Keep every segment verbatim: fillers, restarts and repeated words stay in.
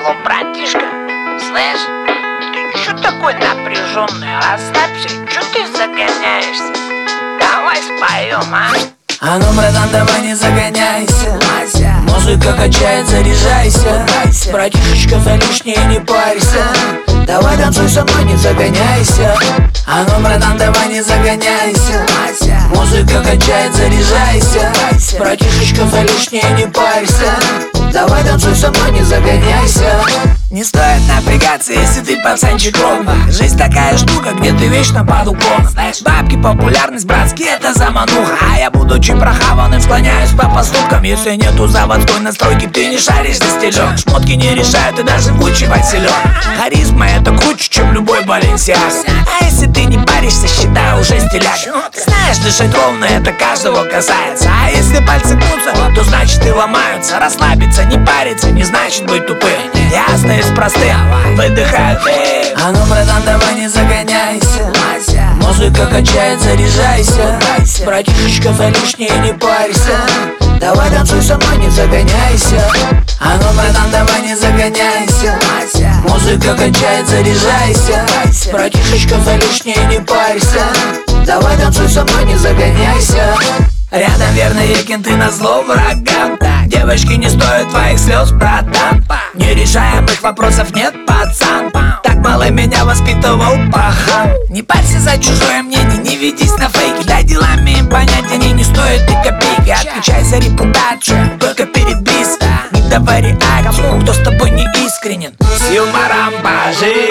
Алло, братишка, слышь, ты чё такой напряженный? Расслабься, чё ты загоняешься? Давай споем, а? А ну, братан, давай не загоняйся. Музыка качает, заряжайся. Братишечка, за лишнее не парься. Давай танцуй со мной, не загоняйся. А ну, братан, давай не загоняйся. Музыка качает, заряжайся. Братишечка, за лишнее не парься. Давай танцуй со мной, не загоняйся. Не стоит напрягаться, если ты пацанчик ровно. Жизнь такая штука, где ты вечно под уклоном. Знаешь, бабки, популярность, братские, это замануха. А я, будучи прохаванным, склоняюсь по поступкам. Если нету заводской настройки, ты не шаришь за стилём. Шмотки не решают, и даже вкучивать силён. Харизма это круче, чем любой Баленсиаг. А если ты не паришься, считай уже стиляк. Знаешь, дышать ровно, это каждого касается. А если пальцы гнутся, то значит и ломаются. Расслабиться, не париться, не значит быть тупым. Ясно и простым, выдыхай ты. А ну, братан, давай не загоняйся. Музыка качает, заряжайся. Братишечка, за лишнее не парься. Давай танцуй со мной, не загоняйся. А ну, братан, давай не загоняйся. Музыка качает, заряжайся. Братишечка, за лишнее не парься. Давай танцуй со мной, не загоняйся. Рядом верный Екин, ты назло врагам. Девочки, не стоит твоих слез, братан. Нерешаемых вопросов нет, пацан. Так малый меня воспитывал пахан. Не парься за чужое мнение, не ведись на фейки. Дай делами им понять, они не стоят и копейки. Отвечай за репутацию, только перед близко. Не давай реакцию, кто с тобой не искренен. С юмором по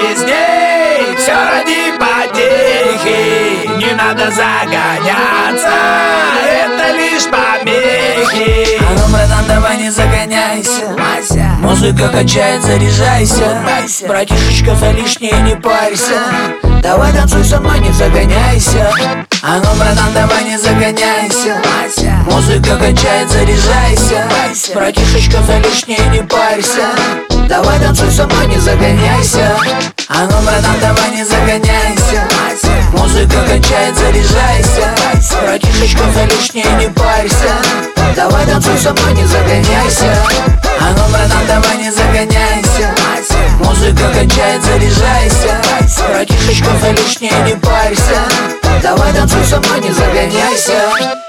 жизни, все ради потехи. Не надо загоняться, это лишь помехи. А ну, братан, давай не загоняйся. Музыка качает, заряжайся. Братишечка, за лишнее не парься. Давай танцуй со мной, не загоняйся. А ну, братан, давай не загоняйся. Музыка качает, заряжайся. Братишечка, за лишнее не парься. Давай танцуй со мной, не загоняйся. А ну, братан, давай не загоняйся. Музыка качает, заряжайся. Братишечка, за лишнее не парься. Давай танцуй со мной, не загоняйся. А ну, братан, давай не загоняйся. Музыка качает, заряжайся. Братишечка, за лишнее не парься. Давай танцуй со мной, не загоняйся.